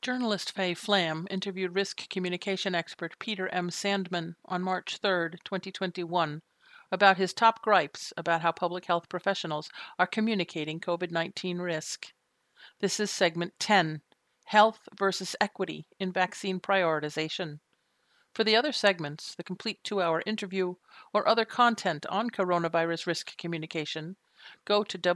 Journalist Faye Flam interviewed risk communication expert Peter M. Sandman on March 3, 2021, about his top gripes about how public health professionals are communicating COVID-19 risk. This is segment 10, Health versus Equity in Vaccine Prioritization. For the other segments, the complete 2-hour interview, or other content on coronavirus risk communication, go to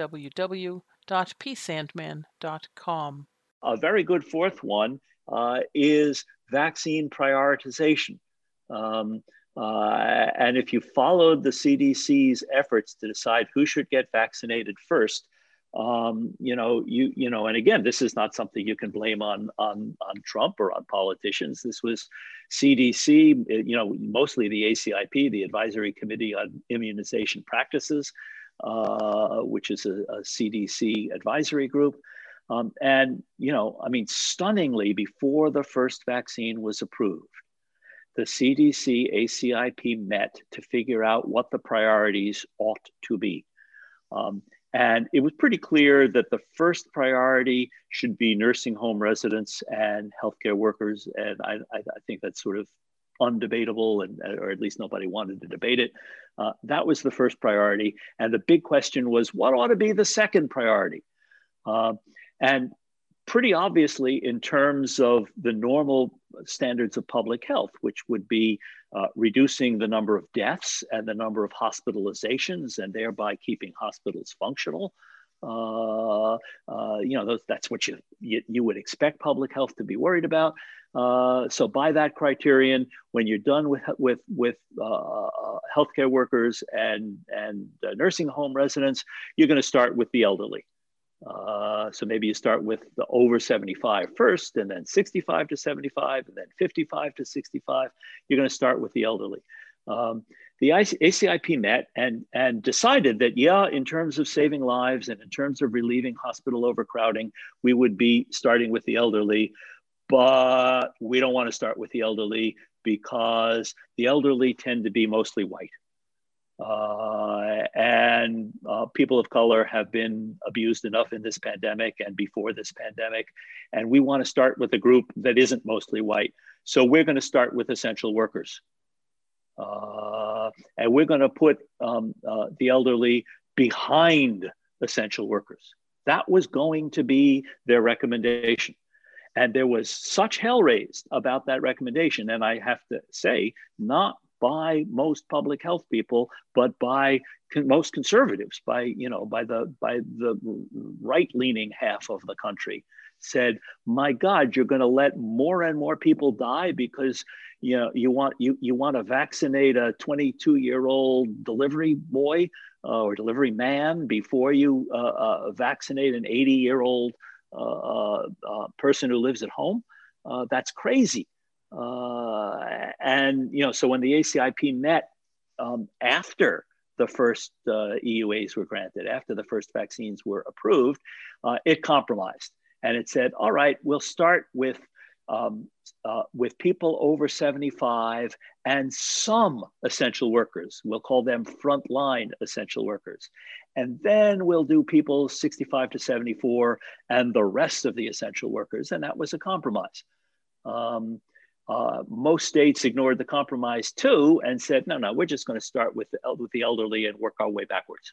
www.psandman.com. A very good fourth one is vaccine prioritization. And if you followed the CDC's efforts to decide who should get vaccinated first, and again, this is not something you can blame on Trump or on politicians. This was CDC, mostly the ACIP, the Advisory Committee on Immunization Practices, which is a CDC advisory group. Stunningly, before the first vaccine was approved, the CDC ACIP met to figure out what the priorities ought to be. And it was pretty clear that the first priority should be nursing home residents and healthcare workers. And I think that's sort of undebatable, or at least nobody wanted to debate it. That was the first priority. And the big question was, what ought to be the second priority? And pretty obviously, in terms of the normal standards of public health, which would be reducing the number of deaths and the number of hospitalizations, and thereby keeping hospitals functional, that's what you would expect public health to be worried about. So by that criterion, when you're done with healthcare workers and nursing home residents, you're going to start with the elderly. So maybe you start with the over 75 first, and then 65 to 75, and then 55 to 65. You're going to start with the elderly. The ACIP met and decided that, in terms of saving lives and in terms of relieving hospital overcrowding, we would be starting with the elderly. But we don't want to start with the elderly because the elderly tend to be mostly white. And people of color have been abused enough in this pandemic and before this pandemic. And we want to start with a group that isn't mostly white. So we're going to start with essential workers. And we're going to put the elderly behind essential workers. That was going to be their recommendation. And there was such hell raised about that recommendation. And I have to say, not by most public health people, but by most conservatives, by the right-leaning half of the country, said, "My God, you're going to let more and more people die because you want to vaccinate a 22-year-old delivery boy or delivery man before you vaccinate an 80-year-old person who lives at home? That's crazy." So when the ACIP met after the first EUAs were granted, after the first vaccines were approved, it compromised. And it said, all right, we'll start with people over 75 and some essential workers. We'll call them frontline essential workers. And then we'll do people 65 to 74 and the rest of the essential workers. And that was a compromise. Most states ignored the compromise too and said, no, we're just going to start with the elderly and work our way backwards.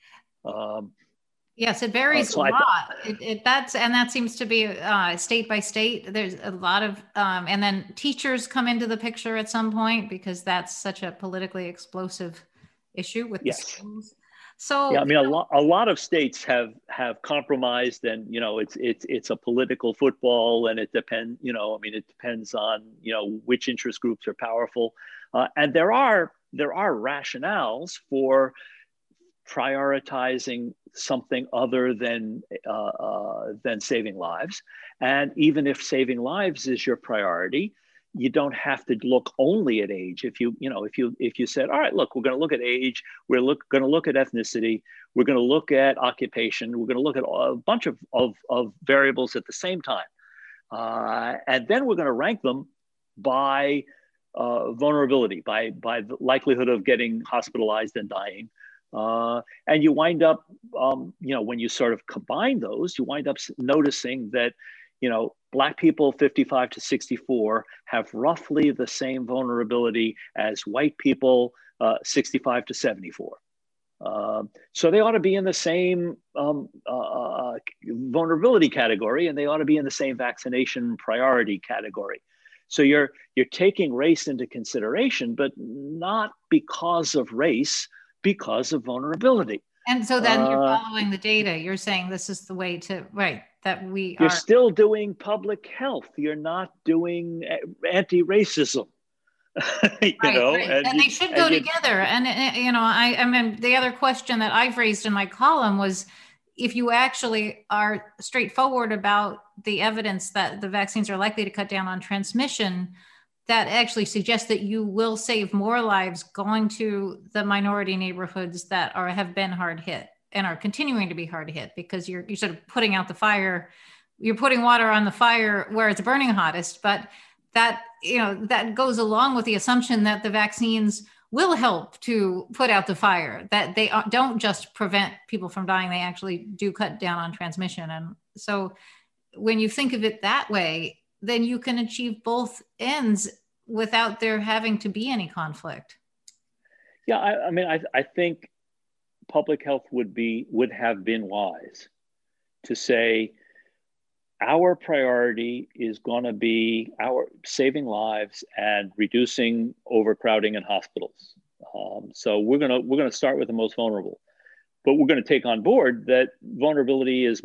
Yes, it varies a lot. That seems to be state by state. There's a lot of, and then teachers come into the picture at some point because that's such a politically explosive issue with the schools. So yeah, a lot of states have compromised, and it's a political football, and it depends. It depends on which interest groups are powerful, and there are rationales for prioritizing something other than saving lives. And even if saving lives is your priority, you don't have to look only at age. If you said, all right, look, we're going to look at age, we're going to look at ethnicity, we're going to look at occupation, we're going to look at a bunch of variables at the same time. And then we're going to rank them by vulnerability, by the likelihood of getting hospitalized and dying. And you wind up, when you sort of combine those, you wind up noticing that, Black people 55 to 64 have roughly the same vulnerability as white people 65 to 74. So they ought to be in the same vulnerability category, and they ought to be in the same vaccination priority category. So you're taking race into consideration, but not because of race, because of vulnerability. And so then you're following the data. You're saying this is the way to, right, that you're still doing public health. You're not doing anti-racism. Right. And they should go together. And, you know, I mean, the other question that I've raised in my column was, if you actually are straightforward about the evidence that the vaccines are likely to cut down on transmission, that actually suggests that you will save more lives going to the minority neighborhoods that have been hard hit and are continuing to be hard hit, because you're sort of putting out the fire, you're putting water on the fire where it's burning hottest. But that, you know, that goes along with the assumption that the vaccines will help to put out the fire, that they don't just prevent people from dying, they actually do cut down on transmission. And so when you think of it that way, then you can achieve both ends without there having to be any conflict. Yeah, I mean, I think public health would have been wise to say, our priority is going to be our saving lives and reducing overcrowding in hospitals. So we're gonna start with the most vulnerable, but we're going to take on board that vulnerability is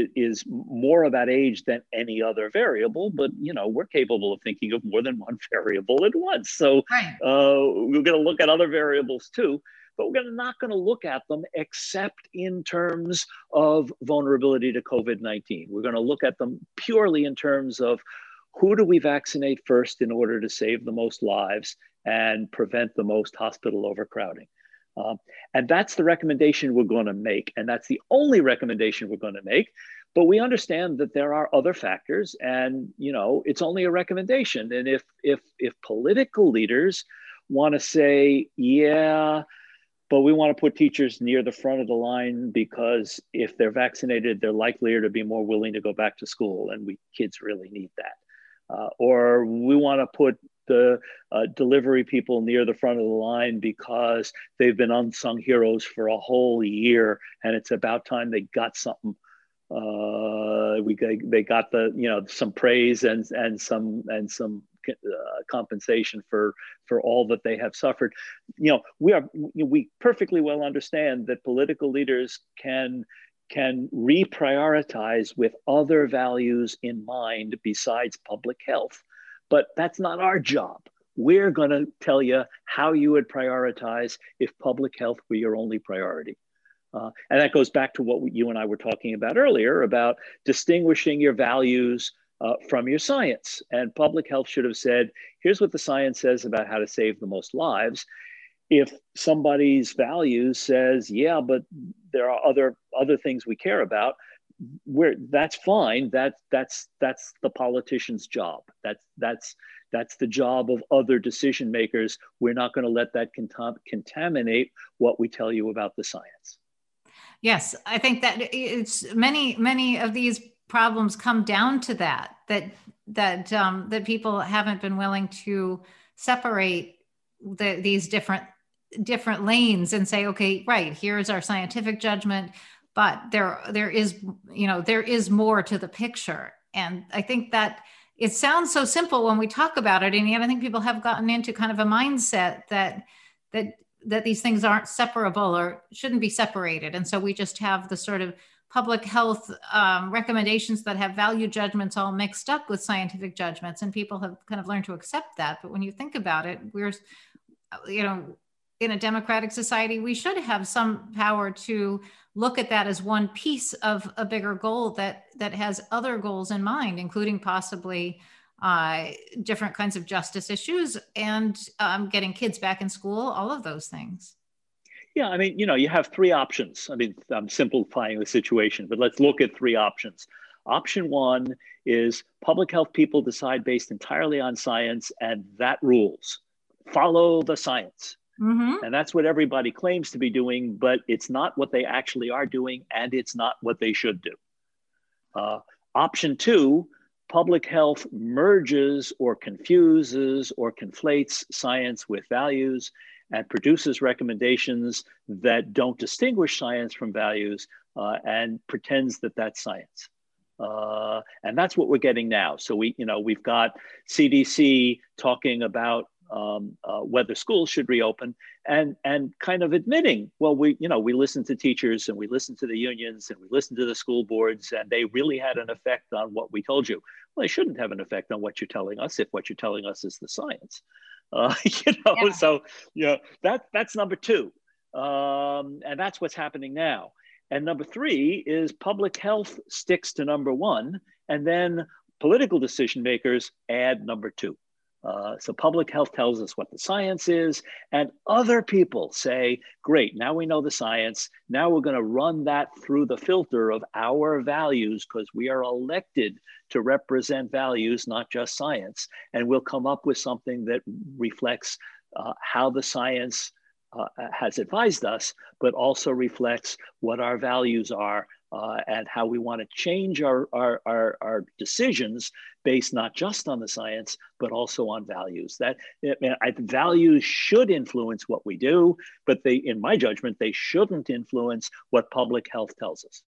more about age than any other variable. But you know, we're capable of thinking of more than one variable at once. So right. We're going to look at other variables too. But we're not going to look at them except in terms of vulnerability to COVID-19. We're going to look at them purely in terms of who do we vaccinate first in order to save the most lives and prevent the most hospital overcrowding. And that's the recommendation we're going to make. And that's the only recommendation we're going to make. But we understand that there are other factors, and you know, it's only a recommendation. And if political leaders want to say, yeah, but we want to put teachers near the front of the line because if they're vaccinated, they're likelier to be more willing to go back to school, and kids really need that. Or we want to put the delivery people near the front of the line because they've been unsung heroes for a whole year, and it's about time they got something. They got some praise and some compensation for all that they have suffered. You know, we perfectly well understand that political leaders can reprioritize with other values in mind besides public health, but that's not our job. We're going to tell you how you would prioritize if public health were your only priority. And that goes back to what you and I were talking about earlier about distinguishing your values from your science. And public health should have said, here's what the science says about how to save the most lives. If somebody's values says, yeah, but there are other things we care about, that's fine. That's the politician's job. That's the job of other decision makers. We're not going to let that contaminate what we tell you about the science. Yes, I think that it's many of these problems come down to that people haven't been willing to separate these different lanes and say, okay, right, here's our scientific judgment, but there is more to the picture. And I think that it sounds so simple when we talk about it, and yet I think people have gotten into kind of a mindset that these things aren't separable or shouldn't be separated. And so we just have the sort of public health recommendations that have value judgments all mixed up with scientific judgments, and people have kind of learned to accept that. But when you think about it, we're, you know, in a democratic society, we should have some power to look at that as one piece of a bigger goal that has other goals in mind, including possibly different kinds of justice issues and getting kids back in school, all of those things. Yeah, I mean, you know, you have three options. I mean, I'm simplifying the situation, but let's look at three options. Option one is public health people decide based entirely on science, and that rules. Follow the science. Mm-hmm. And that's what everybody claims to be doing, but it's not what they actually are doing, and it's not what they should do. Option two, public health merges or confuses or conflates science with values and produces recommendations that don't distinguish science from values and pretends that that's science. And that's what we're getting now. So we've got CDC talking about whether schools should reopen, and kind of admitting, well, we listen to teachers and we listen to the unions and we listen to the school boards, and they really had an effect on what we told you. Well, they shouldn't have an effect on what you're telling us if what you're telling us is the science. Yeah. So that's number two, and that's what's happening now. And number three is public health sticks to number one, and then political decision makers add number two. So public health tells us what the science is, and other people say, great, now we know the science. Now we're going to run that through the filter of our values, because we are elected to represent values, not just science. And we'll come up with something that reflects how the science has advised us, but also reflects what our values are and how we want to change our decisions based not just on the science, but also on values. Values should influence what we do, but in my judgment, they shouldn't influence what public health tells us.